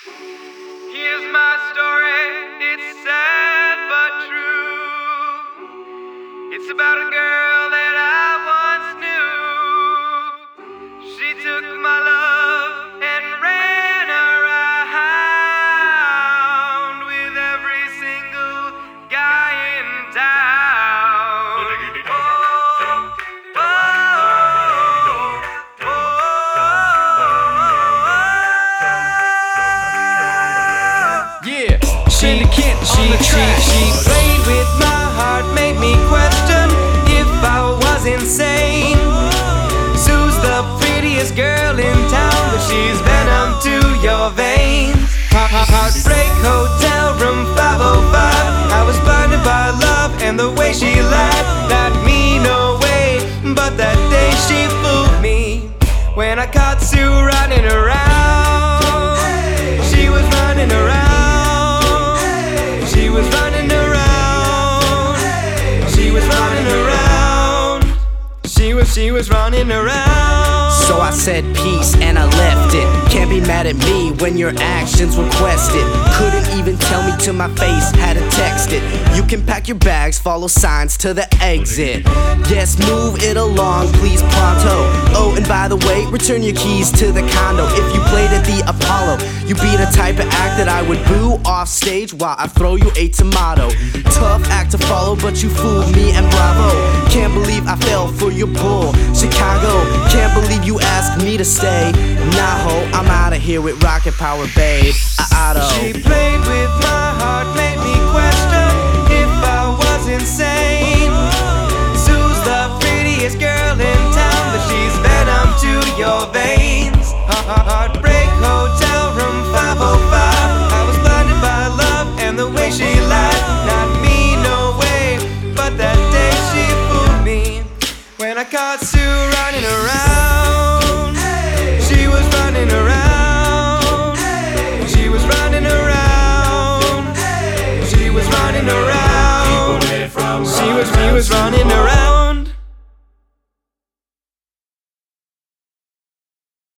Here's my story, it's sad but true. It's about a girl that I once knew. She took my love and ran around with every single guy in town. Yeah, she played with my heart, made me question if I was insane. Sue's the prettiest girl in town, but she's venom to your veins. Heartbreak Hotel, room 505. I was blinded by love and the way she lied. Not me, no way, but that day she fooled me. When I caught Sue running around, she was running around. She was running around. She was running around. She was running around. So I said peace and I left it. Can't be mad at me when your actions requested. Couldn't even tell me to my face, had to text it. You can pack your bags, follow signs to the exit. Yes, move it along, please pronto. Oh, and by the way, return your keys to the condo. If you played at the Apollo, you'd be the type of act that I would boo off stage while I throw you a tomato. Tough act to follow, but you fooled me and bravo. Can't believe I fell for your bull, Chicago. Can't believe you asked me to stay. Nah ho, I'm outta here with Rocket Power, babe. She played with my heart, made me question if I was insane. Sue's the prettiest girl in town, but she's venom to your veins. Heartbreak Hotel, room 505. I was blinded by love and the way she lied. Not me, no way, but that day she fooled me. When I caught Sue running around, she was running around. She was running around. She was running around. She was running around.